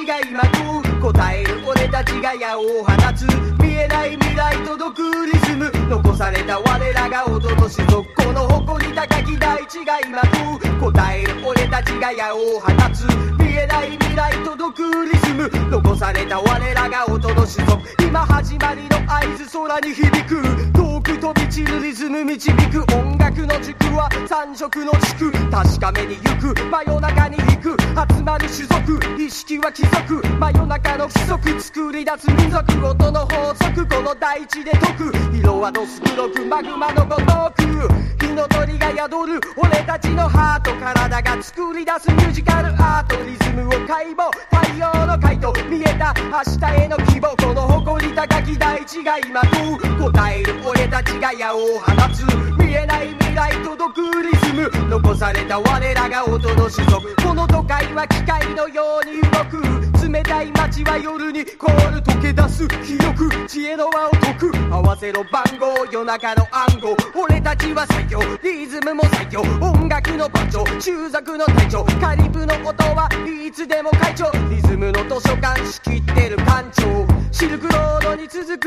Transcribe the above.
が今と答える俺たちが矢を放つ見えない未来届くリズム残された我らが踊る種族この誇り高き大地が今と答える俺たちが矢を放つ見えない未来届くリズム残された我らが踊る種族今始まりの合図空に響く遠く飛び散るリズム導く音楽の軸は三色の軸確かめに行く真夜中に行く集まる種族意識は貴族真夜中の規則作り出す民族ごとの法則この大地で解く色はどす黒くマグマのごとく火の鳥が宿る俺たちのハート体が作り出すミュージカルアートリズムを解剖太陽の回答見えた明日への希望この誇り高き大地が今と答える俺たちが矢を放つ見えない未来届くリズム残された我らが踊る種族この都会は機械のように動く冷たい街は夜に凍る溶け出す記憶知恵の輪を解く合わせろ番号夜中の暗号俺たちは最強リズムも最強音楽の番長中族の隊長カリブの音はいつでも会長リズムの図書館仕切ってる館長シルクロードに続く